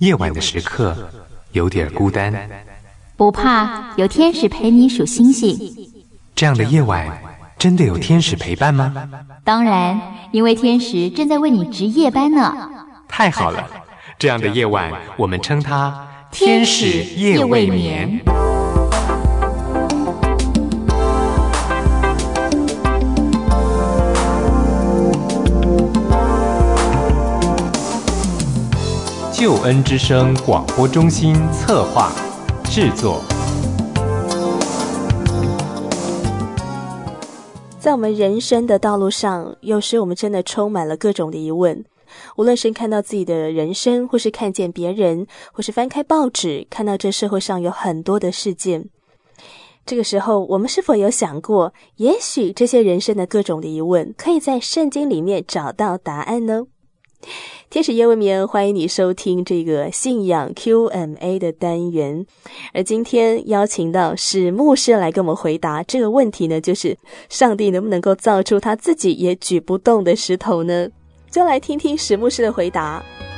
夜晚的时刻有点孤单， 不怕，有天使陪你数星星。 这样的夜晚真的有天使陪伴吗？ 当然，因为天使正在为你值夜班呢。 太好了，这样的夜晚我们称它天使夜未眠。救恩之声广播中心策划制作。 在我们人生的道路上，有时我们真的充满了各种的疑问，无论是看到自己的人生，或是看见别人，或是翻开报纸，看到这社会上有很多的事件。这个时候，我们是否有想过，也许这些人生的各种的疑问，可以在圣经里面找到答案呢？天使夜未眠，欢迎你收听这个信仰 Q&A 的单元。而今天邀请到史牧师来跟我们回答这个问题呢，就是上帝能不能够造出他自己也举不动的石头呢？就来听听史牧师的回答。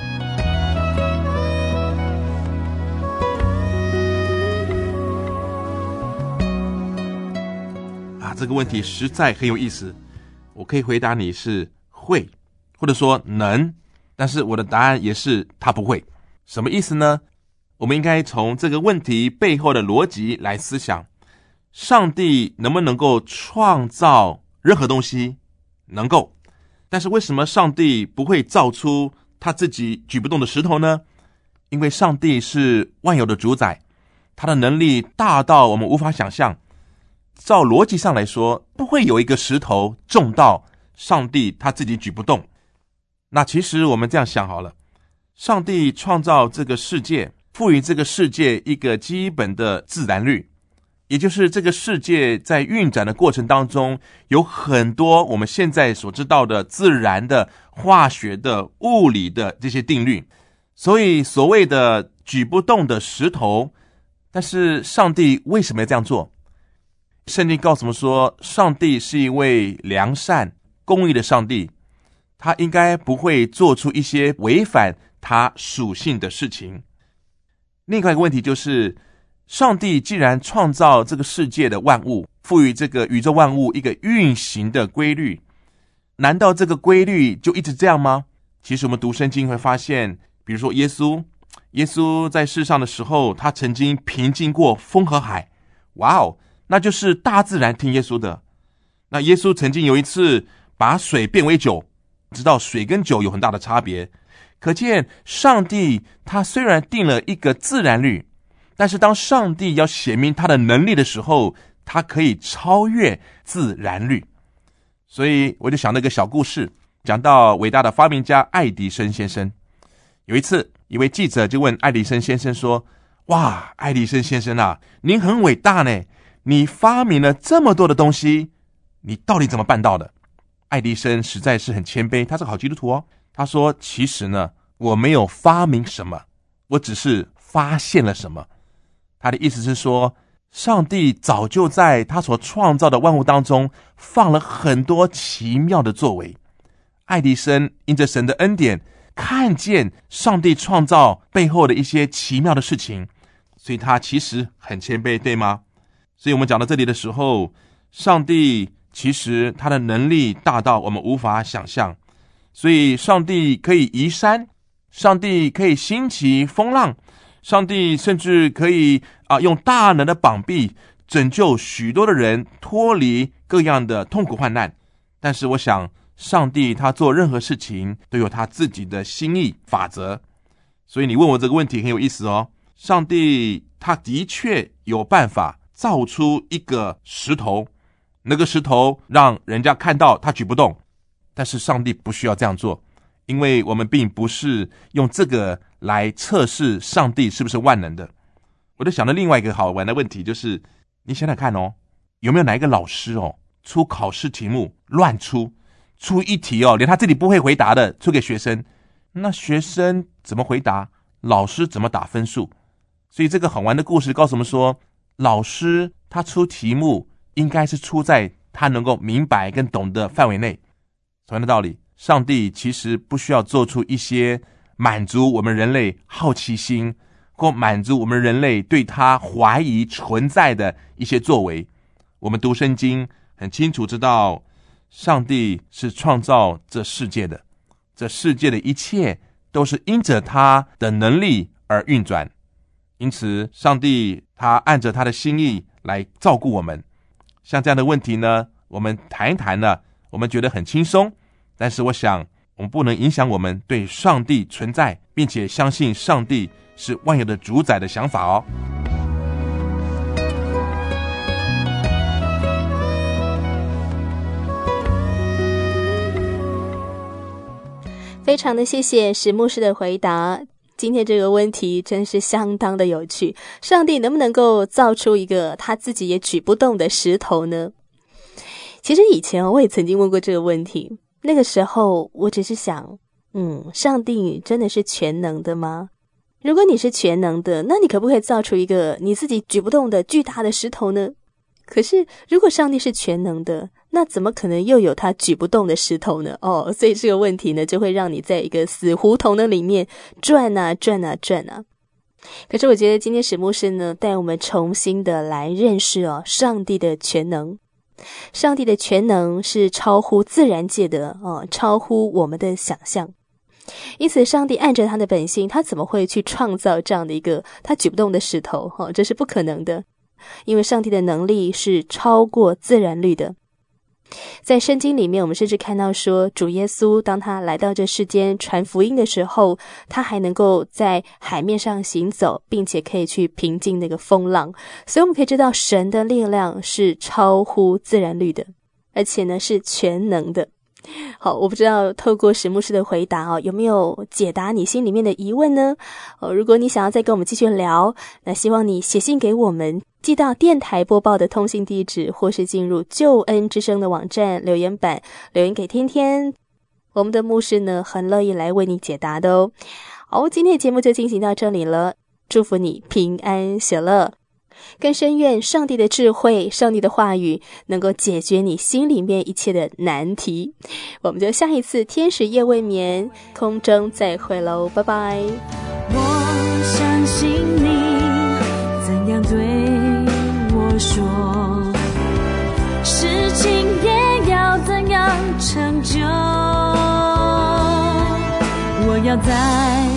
这个问题实在很有意思。我可以回答你是会，或者说能，但是我的答案也是他不会。什么意思呢？我们应该从这个问题背后的逻辑来思想，上帝能不能够创造任何东西？能够。但是为什么上帝不会造出他自己举不动的石头呢？因为上帝是万有的主宰，他的能力大到我们无法想象。照逻辑上来说，不会有一个石头重到上帝他自己举不动。那其实我们这样想好了，上帝创造这个世界，赋予这个世界一个基本的自然律，也就是这个世界在运转的过程当中，有很多我们现在所知道的自然的、化学的、物理的这些定律。所以所谓的举不动的石头，但是上帝为什么要这样做？圣经告诉我们说，上帝是一位良善公义的上帝，他应该不会做出一些违反他属性的事情。另外一个问题就是，上帝既然创造这个世界的万物，赋予这个宇宙万物一个运行的规律，难道这个规律就一直这样吗？其实我们读圣经会发现，比如说耶稣在世上的时候，他曾经平静过风和海。哇哦，那就是大自然听耶稣的。那耶稣曾经有一次把水变为酒，知道水跟酒有很大的差别，可见上帝他虽然定了一个自然律，但是当上帝要显明他的能力的时候，他可以超越自然律。所以我就想到一个小故事，讲到伟大的发明家爱迪生先生。有一次，一位记者就问爱迪生先生说，哇，爱迪生先生啊，您很伟大呢，你发明了这么多的东西，你到底怎么办到的？爱迪生实在是很谦卑，他是个好基督徒哦。他说，其实呢，我没有发明什么，我只是发现了什么。他的意思是说，上帝早就在他所创造的万物当中放了很多奇妙的作为。爱迪生因着神的恩典，看见上帝创造背后的一些奇妙的事情，所以他其实很谦卑，对吗？所以我们讲到这里的时候，上帝其实他的能力大到我们无法想象。所以上帝可以移山，上帝可以兴起风浪，上帝甚至可以用大能的膀臂拯救许多的人脱离各样的痛苦患难。但是我想，上帝他做任何事情都有他自己的心意法则。所以你问我这个问题很有意思哦。上帝他的确有办法造出一个石头，那个石头让人家看到他举不动，但是上帝不需要这样做，因为我们并不是用这个来测试上帝是不是万能的。我就想到另外一个好玩的问题，就是你想想看哦，有没有哪一个老师出考试题目乱出一题连他自己不会回答的出给学生，那学生怎么回答，老师怎么打分数？所以这个好玩的故事告诉我们说，老师他出题目应该是出在他能够明白跟懂的范围内。同样的道理，上帝其实不需要做出一些满足我们人类好奇心，或满足我们人类对他怀疑存在的一些作为。我们读圣经很清楚知道，上帝是创造这世界的，这世界的一切都是因着他的能力而运转。因此上帝他按着他的心意来照顾我们。像这样的问题呢，我们谈一谈呢，我们觉得很轻松，但是我想我们不能影响我们对上帝存在并且相信上帝是万有的主宰的想法哦。 非常的谢谢石牧师的回答。今天这个问题真是相当的有趣，上帝能不能够造出一个他自己也举不动的石头呢？其实以前我也曾经问过这个问题，那个时候我只是想，上帝真的是全能的吗？如果你是全能的，那你可不可以造出一个你自己举不动的巨大的石头呢？可是如果上帝是全能的，那怎么可能又有他举不动的石头呢？所以这个问题呢，就会让你在一个死胡同的里面转啊转啊转啊。可是我觉得今天史牧师呢，带我们重新的来认识上帝的全能。上帝的全能是超乎自然界的超乎我们的想象。因此上帝按着他的本性，他怎么会去创造这样的一个他举不动的石头？这是不可能的，因为上帝的能力是超过自然律的。在圣经里面，我们甚至看到说，主耶稣当他来到这世间传福音的时候，他还能够在海面上行走，并且可以去平静那个风浪。所以我们可以知道神的力量是超乎自然律的，而且呢是全能的。好，我不知道透过石牧师的回答有没有解答你心里面的疑问呢？如果你想要再跟我们继续聊，那希望你写信给我们，寄到电台播报的通信地址，或是进入救恩之声的网站留言板留言给天天，我们的牧师呢很乐意来为你解答的哦。好，今天的节目就进行到这里了，祝福你平安喜乐，更深愿上帝的智慧，上帝的话语能够解决你心里面一切的难题。我们就下一次天使夜未眠空中再会咯，拜拜。 我相信你怎样对我说，事情也要怎样成就，我要在